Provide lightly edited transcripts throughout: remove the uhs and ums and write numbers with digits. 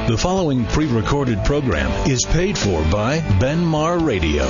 The following pre-recorded program is paid for by Benmar Radio.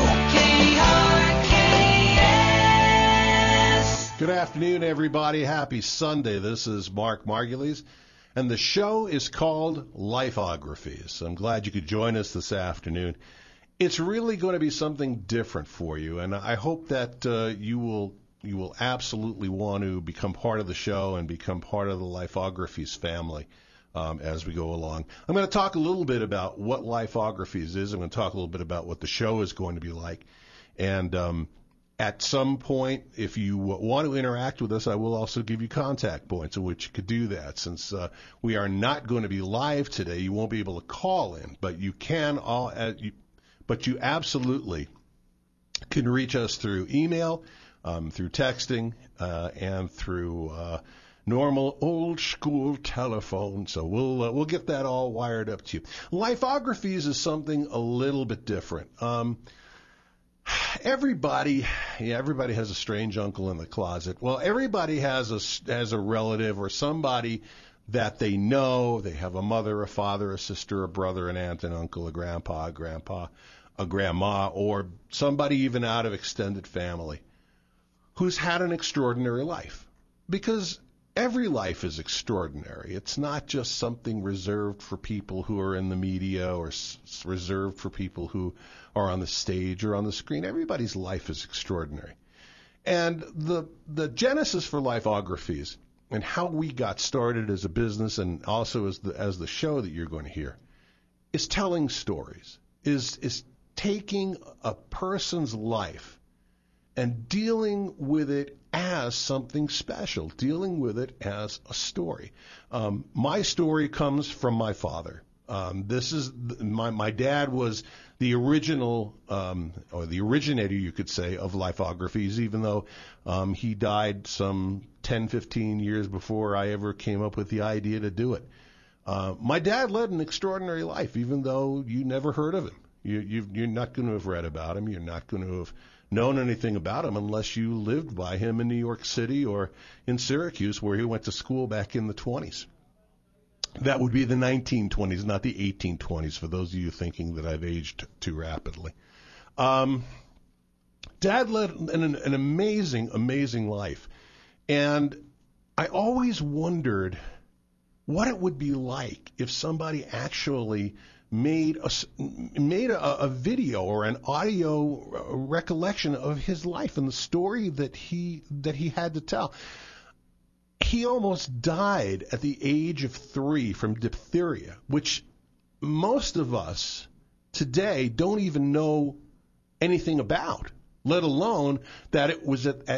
Good afternoon, everybody. Happy Sunday. This is Mark Margulies, and the show is called Lifeographies. I'm glad you could join us this afternoon. It's really going to be something different for you, and I hope that you will absolutely want to become part of the show and become part of the Lifeographies family as we go along. I'm going to talk a little bit about what Lifeographies is. I'm going to talk a little bit about what the show is going to be like. And at some point, if you want to interact with us, I will also give you contact points in which you could do that. Since we are not going to be live today, you won't be able to call in, but you can but you absolutely can reach us through email, through texting, and through normal old school telephone. So we'll get that all wired up to you. Lifeographies is something a little bit different. Everybody has a strange uncle in the closet. Well, everybody has a relative or somebody that they know. They have a mother, a father, a sister, a brother, an aunt, an uncle, a grandpa, a grandma, or somebody even out of extended family who's had an extraordinary life. Because every life is extraordinary. It's not just something reserved for people who are in the media or reserved for people who are on the stage or on the screen. Everybody's life is extraordinary. And the genesis for Lifeographies and how we got started as a business and also as the show that you're going to hear is telling stories, is taking a person's life and dealing with it as something special, dealing with it as a story. My story comes from my father. This is my dad was the original, or the originator, you could say, of Lifeographies, even though he died some 10, 15 years before I ever came up with the idea to do it. My dad led an extraordinary life, even though you never heard of him. You're not going to have read about him. You're not going to have known anything about him unless you lived by him in New York City or in Syracuse, where he went to school back in the 20s. That would be the 1920s, not the 1820s, for those of you thinking that I've aged too rapidly. Dad led an amazing, amazing life. And I always wondered what it would be like if somebody actually made a video or an audio recollection of his life and the story that he had to tell. He almost died at the age of 3 from diphtheria, which most of us today don't even know anything about, let alone that it was in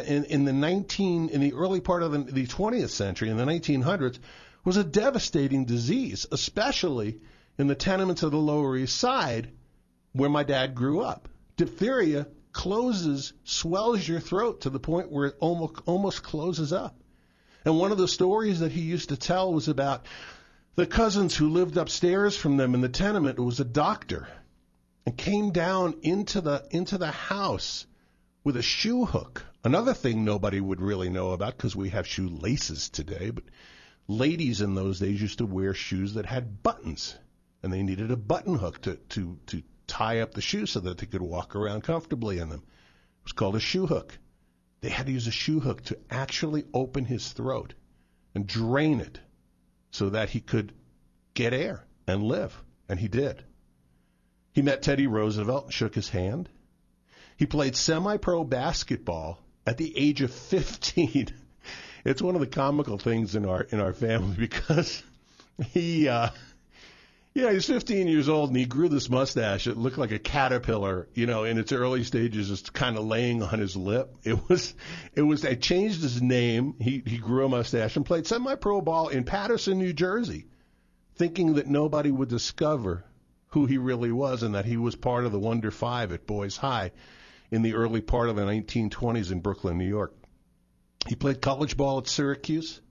the early part of the 20th century, in the 1900s, was a devastating disease, especially in the tenements of the Lower East Side where my dad grew up. Diphtheria swells your throat to the point where it almost closes up. And one of the stories that he used to tell was about the cousins who lived upstairs from them in the tenement. It was a doctor and came down into the house with a shoe hook. Another thing nobody would really know about because we have shoelaces today, but ladies in those days used to wear shoes that had buttons. And they needed a button hook to tie up the shoe so that they could walk around comfortably in them. It was called a shoe hook. They had to use a shoe hook to actually open his throat and drain it so that he could get air and live. And he did. He met Teddy Roosevelt and shook his hand. He played semi-pro basketball at the age of 15. It's one of the comical things in our family because he was 15 years old, and he grew this mustache. It looked like a caterpillar, in its early stages, just kind of laying on his lip. They changed his name. He grew a mustache and played semi-pro ball in Paterson, New Jersey, thinking that nobody would discover who he really was and that he was part of the Wonder Five at Boys High in the early part of the 1920s in Brooklyn, New York. He played college ball at Syracuse.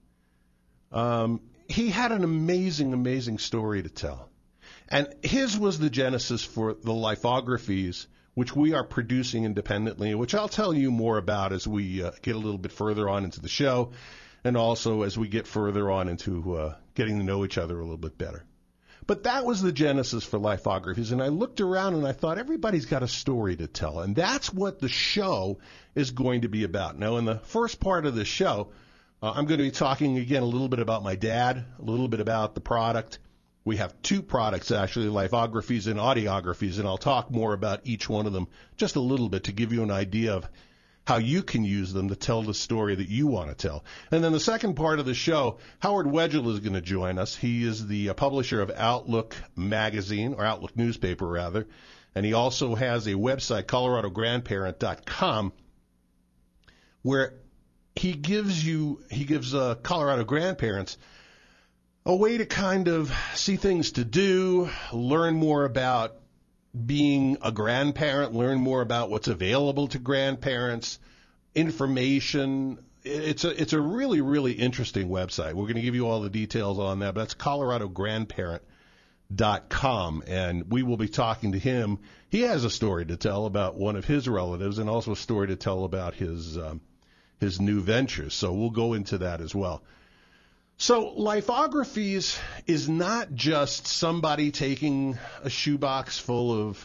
He had an amazing, amazing story to tell. And his was the genesis for the Lifeographies, which we are producing independently, which I'll tell you more about as we get a little bit further on into the show, and also as we get further on into getting to know each other a little bit better. But that was the genesis for Lifeographies, and I looked around and I thought everybody's got a story to tell, and that's what the show is going to be about. Now, in the first part of the show, I'm going to be talking again a little bit about my dad, a little bit about the product. We have two products, actually, Lifeographies and Audiographies, and I'll talk more about each one of them just a little bit to give you an idea of how you can use them to tell the story that you want to tell. And then the second part of the show, Howard Wedgell is going to join us. He is the publisher of Outlook magazine, or Outlook newspaper, rather, and he also has a website, coloradograndparent.com, where he gives Colorado grandparents a way to kind of see things to do, learn more about being a grandparent, learn more about what's available to grandparents, information. It's a really, really interesting website. We're going to give you all the details on that, but that's coloradograndparent.com, and we will be talking to him. He has a story to tell about one of his relatives and also a story to tell about his new ventures, so we'll go into that as well. So Lifeographies is not just somebody taking a shoebox full of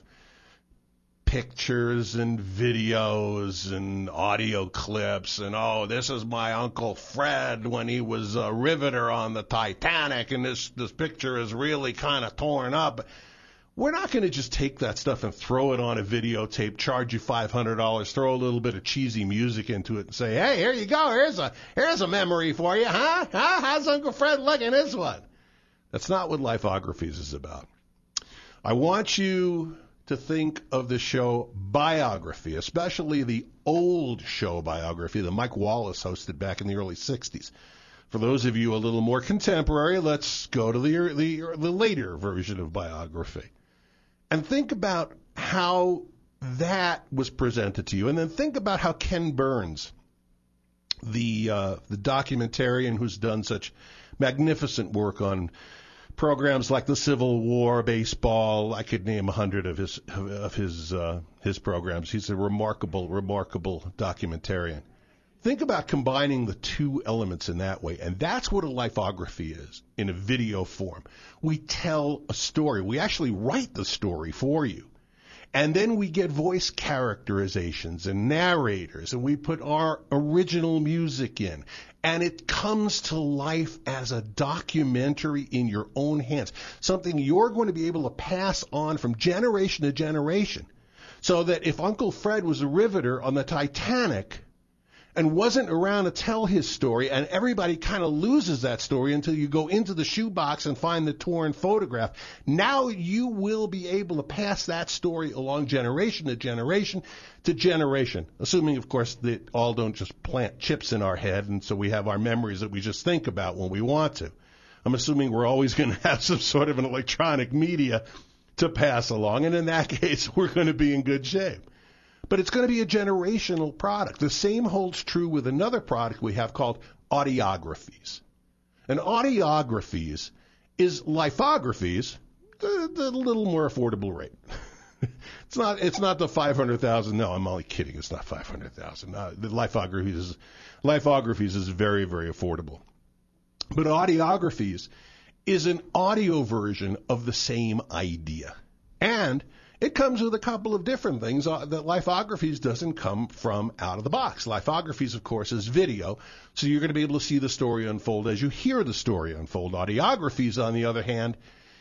pictures and videos and audio clips and, oh, this is my Uncle Fred when he was a riveter on the Titanic and this picture is really kind of torn up. We're not going to just take that stuff and throw it on a videotape, charge you $500, throw a little bit of cheesy music into it and say, hey, here you go, here's a memory for you, huh? How's Uncle Fred looking this one? That's not what Lifeographies is about. I want you to think of the show Biography, especially the old show Biography that Mike Wallace hosted back in the early 60s. For those of you a little more contemporary, let's go to the later version of Biography. And think about how that was presented to you. And then think about how Ken Burns, the documentarian who's done such magnificent work on programs like the Civil War, baseball. I could name 100 of his programs. He's a remarkable documentarian. Think about combining the two elements in that way, and that's what a Lifeography is in a video form. We tell a story. We actually write the story for you, and then we get voice characterizations and narrators, and we put our original music in, and it comes to life as a documentary in your own hands, something you're going to be able to pass on from generation to generation, so that if Uncle Fred was a riveter on the Titanic and wasn't around to tell his story, and everybody kind of loses that story until you go into the shoebox and find the torn photograph. Now you will be able to pass that story along generation to generation to generation, assuming, of course, that all don't just plant chips in our head, and so we have our memories that we just think about when we want to. I'm assuming we're always going to have some sort of an electronic media to pass along, and in that case, we're going to be in good shape. But it's going to be a generational product. The same holds true with another product we have called Audiographies. And Audiographies is Lifeographies, the little more affordable rate. It's not the $500,000. No, I'm only kidding. It's not $500,000. The Lifeographies is very, very affordable. But Audiographies is an audio version of the same idea. And it comes with a couple of different things that Lifeographies doesn't come from out of the box. Lifeographies, of course, is video, so you're going to be able to see the story unfold as you hear the story unfold. Audiographies, on the other hand,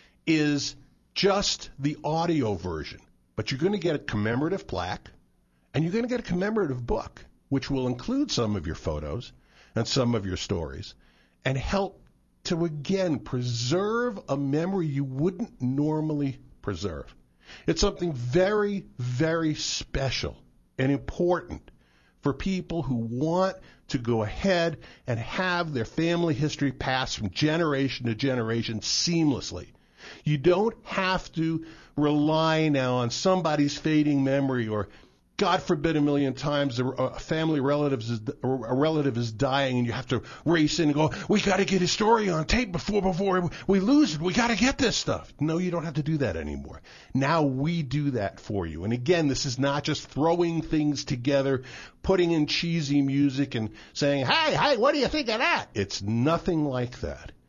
is just the audio version. But you're going to get a commemorative plaque, and you're going to get a commemorative book, which will include some of your photos and some of your stories, and help to, again, preserve a memory you wouldn't normally preserve. It's something very, very special and important for people who want to go ahead and have their family history passed from generation to generation seamlessly. You don't have to rely now on somebody's fading memory or, God forbid, a million times a family relative is dying and you have to race in and go, we got to get his story on tape before we lose it. We got to get this stuff. No, you don't have to do that anymore. Now we do that for you. And again, this is not just throwing things together, putting in cheesy music and saying, hey, what do you think of that? It's nothing like that.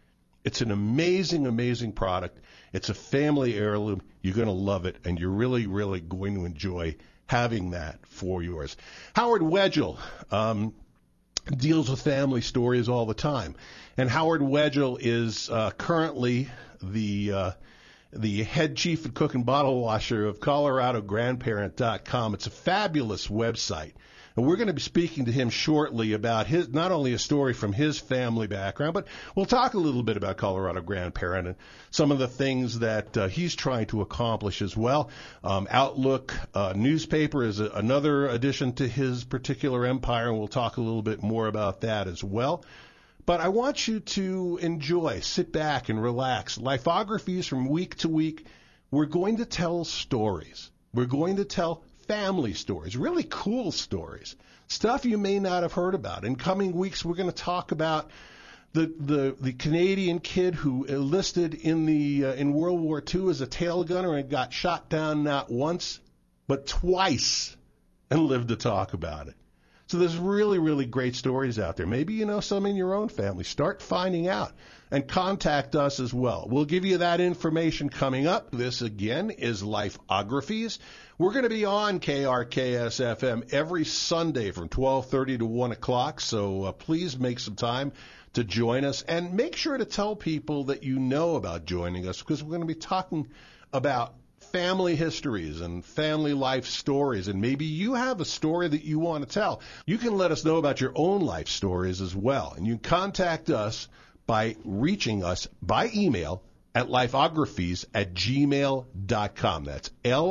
It's an amazing, amazing product. It's a family heirloom. You're going to love it, and you're really, really going to enjoy having that for yours. Howard Wedgell deals with family stories all the time, and Howard Wedgell is currently the head chief and cook and bottle washer of ColoradoGrandparent.com. It's a fabulous website. And we're going to be speaking to him shortly about his, not only a story from his family background, but we'll talk a little bit about Colorado Grandparent and some of the things that he's trying to accomplish as well. Outlook newspaper is another addition to his particular empire, and we'll talk a little bit more about that as well. But I want you to enjoy, sit back and relax. Lifeographies from week to week. We're going to tell stories. We're going to tell family stories, really cool stories, stuff you may not have heard about. In coming weeks, we're going to talk about the Canadian kid who enlisted in World War II as a tail gunner and got shot down not once, but twice, and lived to talk about it. So there's really, really great stories out there. Maybe you know some in your own family. Start finding out and contact us as well. We'll give you that information coming up. This, again, is Lifeographies. We're going to be on KRKS-FM every Sunday from 12:30 to 1 o'clock, so please make some time to join us. And make sure to tell people that you know about joining us, because we're going to be talking about family histories and family life stories, and maybe you have a story that you want to tell. You can let us know about your own life stories as well, and you can contact us by reaching us by email at lifeographies@gmail.com. That's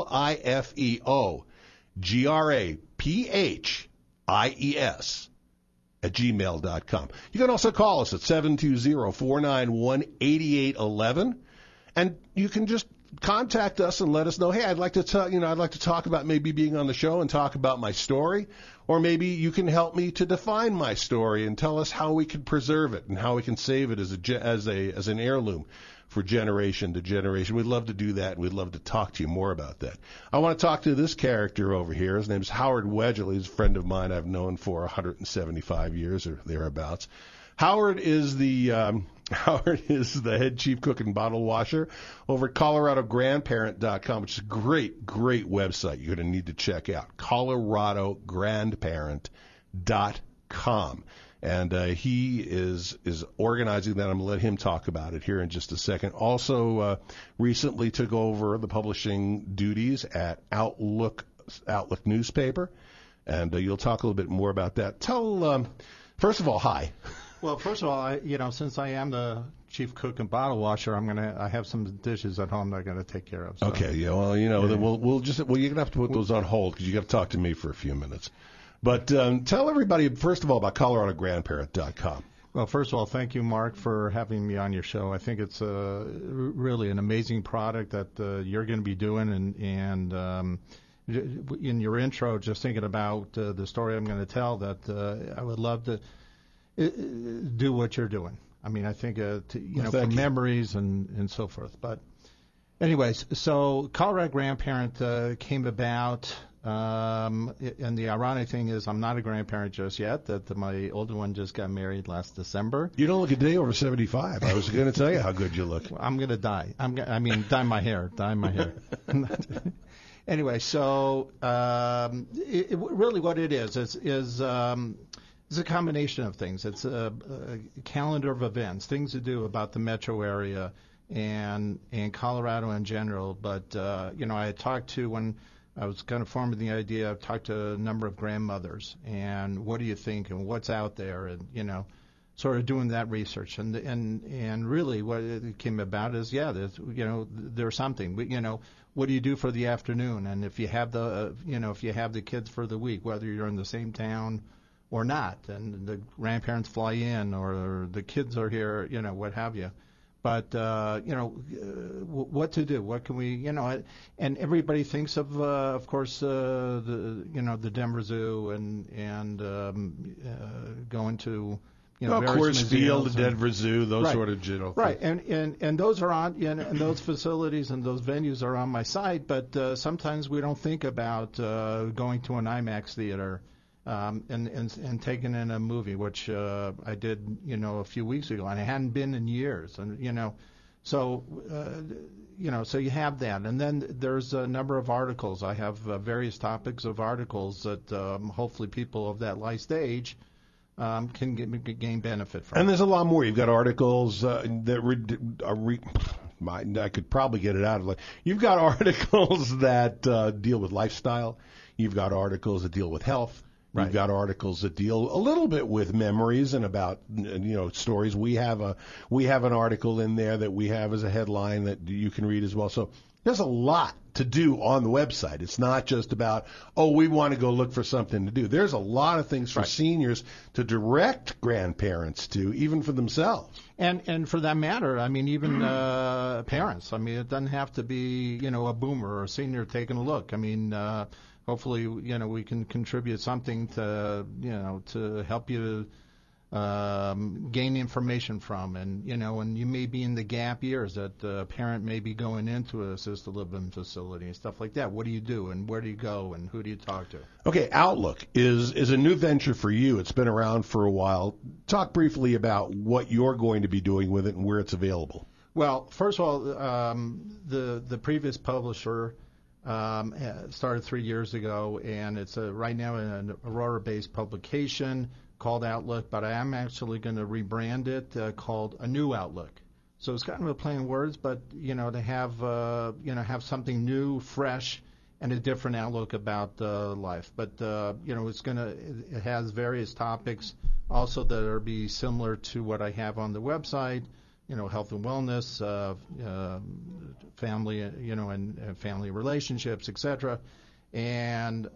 LIFEOGRAPHIES @gmail.com. You can also call us at 720-491-8811, and you can just contact us and let us know, hey, I'd like to talk about maybe being on the show and talk about my story, or maybe you can help me to define my story and tell us how we can preserve it and how we can save it as an heirloom for generation to generation. We'd love to do that, and we'd love to talk to you more about that. I want to talk to this character over here. His name is Howard Wedgell. He's a friend of mine I've known for 175 years or thereabouts. Howard is the head chief cook and bottle washer over at ColoradoGrandparent.com, which is a great, great website you're going to need to check out, ColoradoGrandparent.com. And he is organizing that. I'm going to let him talk about it here in just a second. Also, recently took over the publishing duties at Outlook newspaper, and you'll talk a little bit more about that. First of all, hi. Well, first of all, since I am the chief cook and bottle washer, I have some dishes at home that I got to take care of. So. Okay, yeah. Well, then you're gonna have to put those on hold because you got to talk to me for a few minutes. But tell everybody first of all about ColoradoGrandparent.com. Well, first of all, thank you, Mark, for having me on your show. I think it's really an amazing product that you're going to be doing, and in your intro, just thinking about the story I'm going to tell, that I would love to do what you're doing. I mean, I think, for memories and so forth. But anyways, so Colorado Grandparent came about, and the ironic thing is I'm not a grandparent just yet, that my older one just got married last December. You don't look a day over 75. I was going to tell you how good you look. I'm going to dye. Dye my hair. Anyway, so really what it is it's a combination of things. It's a calendar of events, things to do about the metro area and Colorado in general. But, I had talked to, when I was kind of forming the idea, I've talked to a number of grandmothers, and what do you think and what's out there, and, sort of doing that research. And really what it came about is, there's something. What do you do for the afternoon? And if you have the kids for the week, whether you're in the same town or not, and the grandparents fly in, or the kids are here, what have you. But what to do? What can we, And everybody thinks of course, the Denver Zoo and going to, Coors Field, the Denver Zoo, those sort of general things. Right, and those are on, and those facilities and those venues are on my site. But sometimes we don't think about going to an IMAX theater and taken in a movie, which I did, a few weeks ago, and I hadn't been in years, and so so you have that, and then there's a number of articles. I have various topics of articles that hopefully people of that life stage can gain benefit from. And there's a lot more. You've got articles I could probably get it out of. You've got articles that deal with lifestyle. You've got articles that deal with health. Right. You've got articles that deal a little bit with memories and about stories. We have an article in there that we have as a headline that you can read as well. So there's a lot to do on the website. It's not just about, we want to go look for something to do. There's a lot of things for seniors to direct grandparents to, even for themselves. And for that matter, I mean, even parents. I mean, it doesn't have to be, a boomer or a senior taking a look. I mean, hopefully, we can contribute something to help you gain information from, and you may be in the gap years that a parent may be going into an assisted living facility and stuff like that. What do you do, and where do you go, and who do you talk to? Okay, Outlook is a new venture for you. It's been around for a while. Talk briefly about what you're going to be doing with it and where it's available. Well, first of all, the previous publisher started 3 years ago, and it's right now an Aurora-based publication called Outlook, but I am actually going to rebrand it called A New Outlook. So it's kind of a play on words, but to have something new, fresh, and a different outlook about life. But it has various topics also that are be similar to what I have on the website. Health and wellness, family, and family relationships, etc. And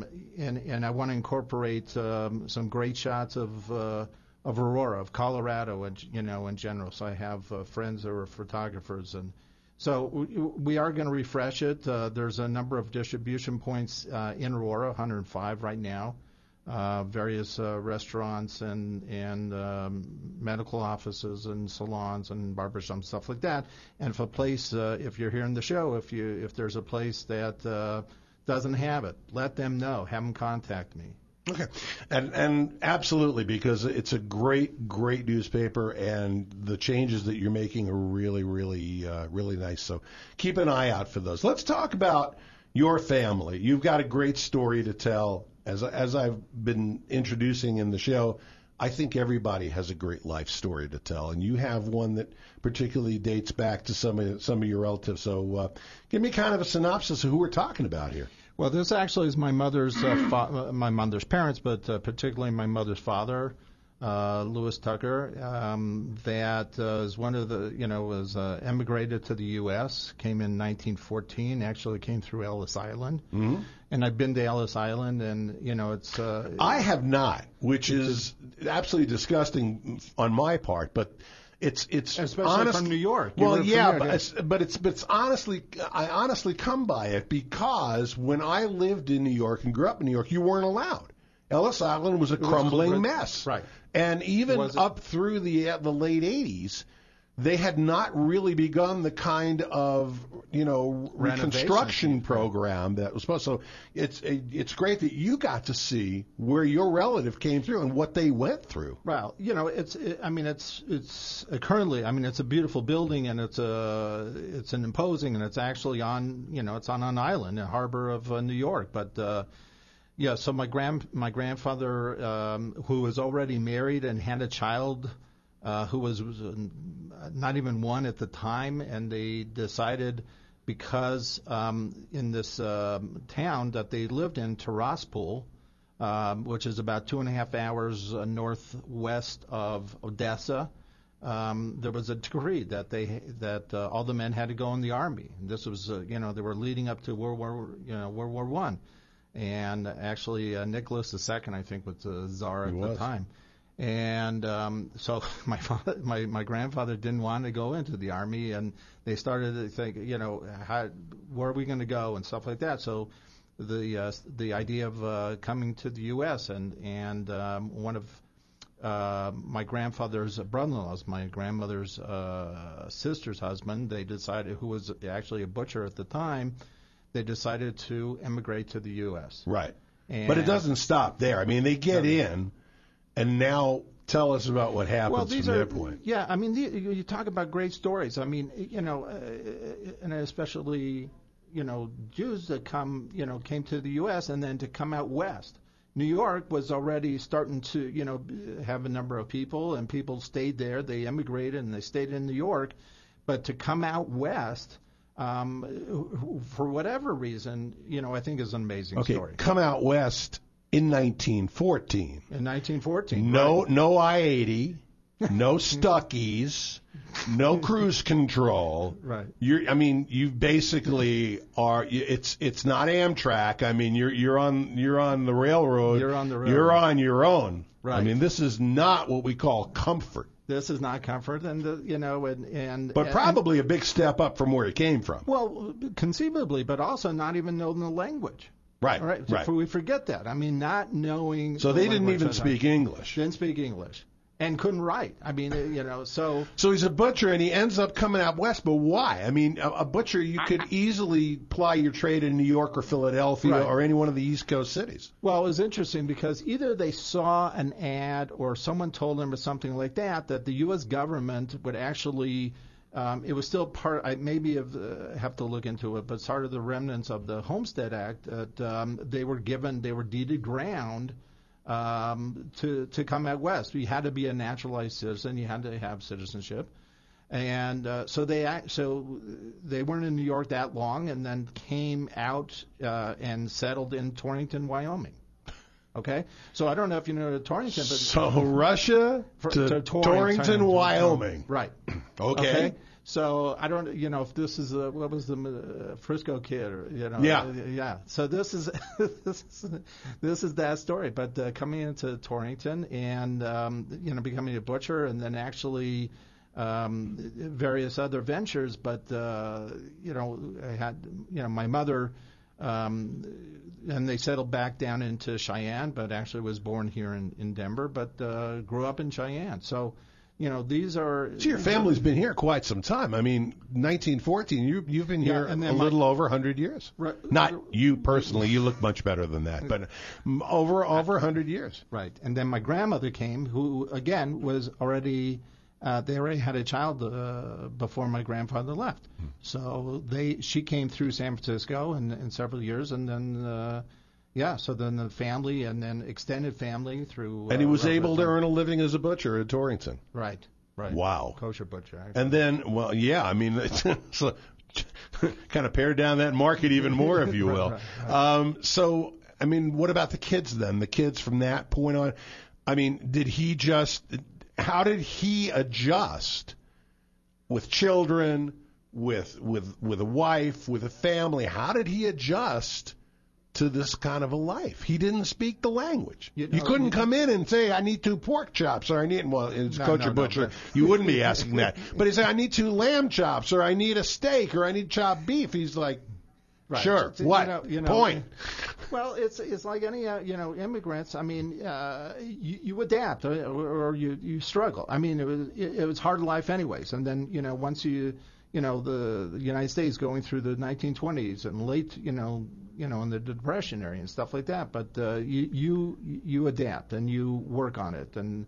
I want to incorporate some great shots of Aurora, of Colorado, and in general. So I have friends that are photographers, and so we are going to refresh it. There's a number of distribution points in Aurora, 105 right now. Various restaurants and medical offices and salons and barbershops, stuff like that. And if you're hearing the show, if there's a place that doesn't have it, let them know. Have them contact me. Okay, and absolutely, because it's a great newspaper, and the changes that you're making are really, really, really nice. So keep an eye out for those. Let's talk about your family. You've got a great story to tell. As I've been introducing in the show, I think everybody has a great life story to tell, and you have one that particularly dates back to some of your relatives. So give me kind of a synopsis of who we're talking about here. Well, this actually is my mother's my mother's parents, but particularly my mother's father, Lewis Tucker, that is one of the was emigrated to the U.S. Came in 1914. Actually came through Ellis Island. Mm-hmm. And I've been to Ellis Island, and it's. I have not, which is absolutely disgusting on my part, but it's especially from New York. Well, yeah, but it's honestly, I honestly come by it because when I lived in New York and grew up in New York, you weren't allowed. Ellis Island was a crumbling mess, right? And even up through the late '80s. They had not really begun the kind of, reconstruction program that was supposed to. So it's great that you got to see where your relative came through and what they went through. Well, it's currently, it's a beautiful building, and it's an imposing, and it's actually on, it's on an island, a harbor of New York. But so my grandfather, who was already married and had a child. Who was not even one at the time, and they decided because in this town that they lived in, Tiraspol, which is about 2.5 hours northwest of Odessa, there was a decree that all the men had to go in the army. And this was they were leading up to World War I, and actually Nicholas II, I think, was the czar at the time. And so my grandfather didn't want to go into the army, and they started to think, where are we going to go and stuff like that. So the idea of coming to the U.S. and one of my grandfather's brother-in-laws, my grandmother's sister's husband, they decided, who was actually a butcher at the time, they decided to emigrate to the U.S. Right. But it doesn't stop there. I mean, they get in, and now tell us about what happens from their point. Yeah, I mean, you talk about great stories. I mean, and especially, Jews that came to the U.S. and then to come out west. New York was already starting to, have a number of people, and people stayed there. They immigrated, and they stayed in New York. But to come out west, for whatever reason, I think is an amazing story. Come out west in 1914. In 1914. No I-80, no Stuckies, no cruise control. Right. You basically are. It's not Amtrak. I mean, you're on the railroad. You're on the railroad. You're on your own. Right. I mean, this is not what we call comfort. This is not comfort, But probably a big step up from where it came from. Well, conceivably, but also not even knowing the language. Right. Right. So we forget that. I mean, not knowing. So they didn't even speak English. Didn't speak English, and couldn't write. I mean, so. So he's a butcher, and he ends up coming out west. But why? I mean, a butcher, you could easily ply your trade in New York or Philadelphia or any one of the East Coast cities. Well, it was interesting because either they saw an ad or someone told them or something like that the U.S. government would actually. It was still part. I maybe have to look into it, but part of the remnants of the Homestead Act that they were deeded ground to come out west. You had to be a naturalized citizen. You had to have citizenship, and so they weren't in New York that long, and then came out and settled in Torrington, Wyoming. Okay, so I don't know if you know Torrington, but so Russia to Torrington, Wyoming. Right. Okay. So I don't, if this is what was the Frisco Kid, or Yeah. So this is this is that story. But coming into Torrington and becoming a butcher, and then actually various other ventures. But I had my mother. And they settled back down into Cheyenne, but actually was born here in Denver, but grew up in Cheyenne. So, these are. So your family's been here quite some time. I mean, 1914. You've been here a little over 100 years. Right. Not you personally. You look much better than that, but over 100 years. Right. And then my grandmother came, who again was already. They already had a child before my grandfather left. So she came through San Francisco in several years, and then so then the family and then extended family through. And he was able to earn a living as a butcher at Torrington. Right. Wow. Kosher butcher. Actually. And then, I mean, so, kind of pared down that market even more, if you will. Right. So, I mean, what about the kids then? The kids from that point on. I mean, how did he adjust with children, with a wife, with a family? How did he adjust to this kind of a life? He didn't speak the language. You couldn't come in and say, I need 2 pork chops, or I need, it's Kosher Butcher. You wouldn't be asking that. But he'd say, I need 2 lamb chops, or I need a steak, or I need chopped beef. He's like, right. Sure, what? Point. Well, it's like any immigrants. I mean, you adapt or you struggle. I mean, it was hard life anyways. And then once the United States going through the 1920s and late in the Depression area and stuff like that. But you adapt and you work on it and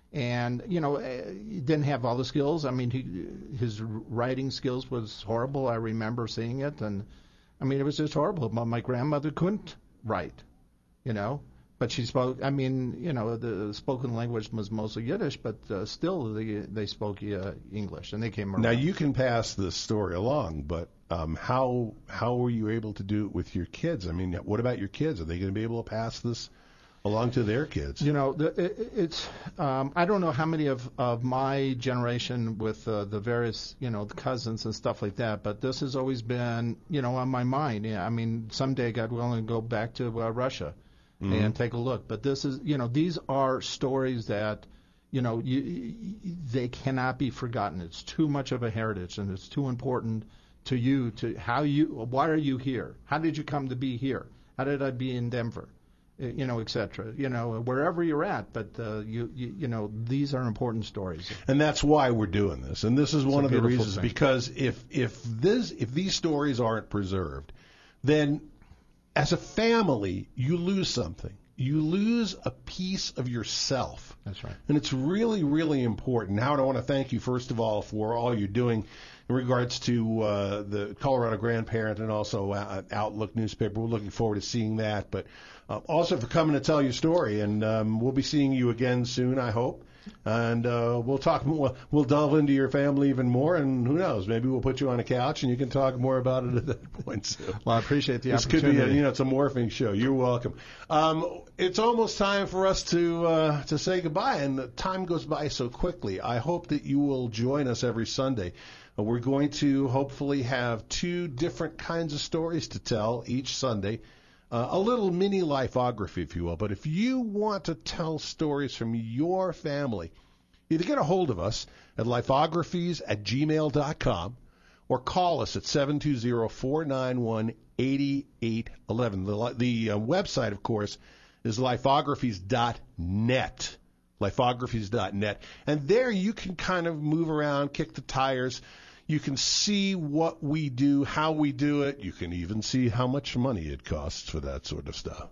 he didn't have all the skills. I mean, his writing skills was horrible. I remember seeing it and. I mean, it was just horrible. My grandmother couldn't write, but she spoke. I mean, the spoken language was mostly Yiddish, but still they spoke English, and they came around. Now you can pass this story along, but how were you able to do it with your kids? I mean, what about your kids? Are they going to be able to pass this along to their kids? It's I don't know how many of my generation with the various the cousins and stuff like that, but this has always been on my mind. Yeah, I mean someday, God willing, go back to Russia and take a look. But this is these are stories that they cannot be forgotten. It's too much of a heritage, and it's too important to you why are you here? How did you come to be here? How did I be in Denver? Et cetera, wherever you're at, but these are important stories. And that's why we're doing this. And this is one of the reasons, because if these stories aren't preserved, then as a family, you lose something. You lose a piece of yourself. That's right. And it's really, really important. Howard, I want to thank you, first of all, for all you're doing in regards to the Colorado Grandparent and also Outlook newspaper. We're looking forward to seeing that. But also for coming to tell your story. And we'll be seeing you again soon, I hope. And we'll talk more. We'll delve into your family even more, and who knows? Maybe we'll put you on a couch and you can talk more about it at that point. So, well, I appreciate the opportunity. This could be, it's a morphing show. You're welcome. It's almost time for us to say goodbye, and the time goes by so quickly. I hope that you will join us every Sunday. We're going to hopefully have 2 different kinds of stories to tell each Sunday. A little mini lifeography, if you will. But if you want to tell stories from your family, either get a hold of us at lifeographies@gmail.com or call us at 720-491-8811. The website, of course, is lifeographies.net. Lifeographies.net. And there you can kind of move around, kick the tires. You can see what we do, how we do it. You can even see how much money it costs for that sort of stuff.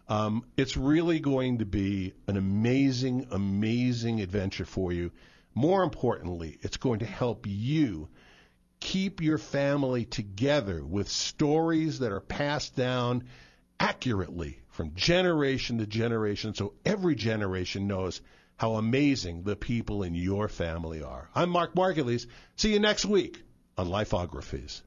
It's really going to be an amazing, amazing adventure for you. More importantly, it's going to help you keep your family together with stories that are passed down accurately from generation to generation, so every generation knows how amazing the people in your family are. I'm Mark Margulies. See you next week on Lifeographies.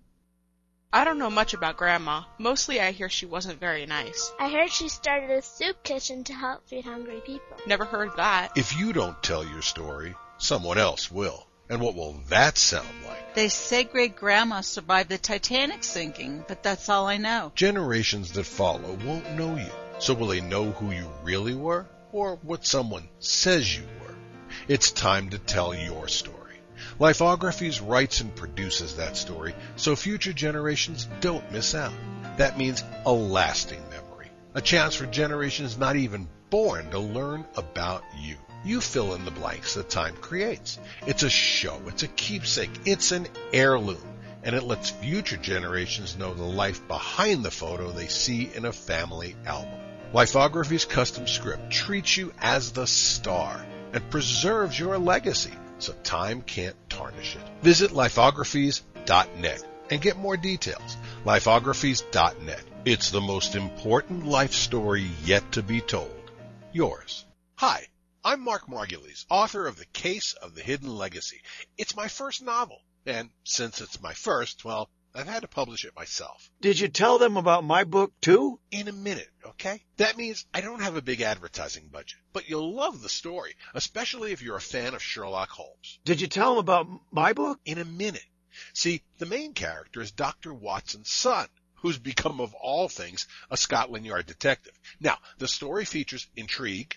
I don't know much about Grandma. Mostly I hear she wasn't very nice. I heard she started a soup kitchen to help feed hungry people. Never heard that. If you don't tell your story, someone else will. And what will that sound like? They say great-grandma survived the Titanic sinking, but that's all I know. Generations that follow won't know you. So will they know who you really were? Or what someone says you were? It's time to tell your story. Lifeographies writes and produces that story so future generations don't miss out. That means a lasting memory, a chance for generations not even born to learn about you. You fill in the blanks that time creates. It's a show, it's a keepsake, it's an heirloom, and it lets future generations know the life behind the photo they see in a family album. Lifeography's custom script treats you as the star and preserves your legacy so time can't tarnish it. Visit lifeographies.net and get more details. Lifeographies.net. It's the most important life story yet to be told. Yours. Hi, I'm Mark Margulies, author of The Case of the Hidden Legacy. It's my first novel, and since it's my first, well, I've had to publish it myself. Did you tell them about my book, too? In a minute, okay? That means I don't have a big advertising budget, but you'll love the story, especially if you're a fan of Sherlock Holmes. Did you tell them about my book? In a minute. See, the main character is Dr. Watson's son, who's become, of all things, a Scotland Yard detective. Now, the story features intrigue,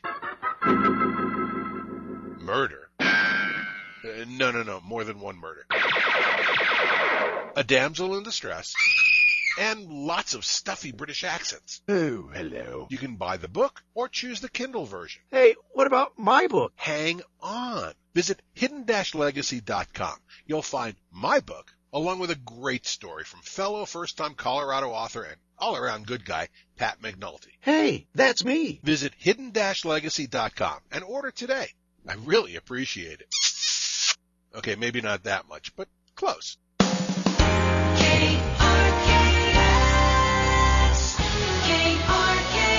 murder. No, more than one murder. A damsel in distress, and lots of stuffy British accents. Oh, hello. You can buy the book or choose the Kindle version. Hey, what about my book? Hang on. Visit hidden-legacy.com. You'll find my book, along with a great story from fellow first-time Colorado author and all-around good guy, Pat McNulty. Hey, that's me. Visit hidden-legacy.com and order today. I really appreciate it. Okay, maybe not that much, but close.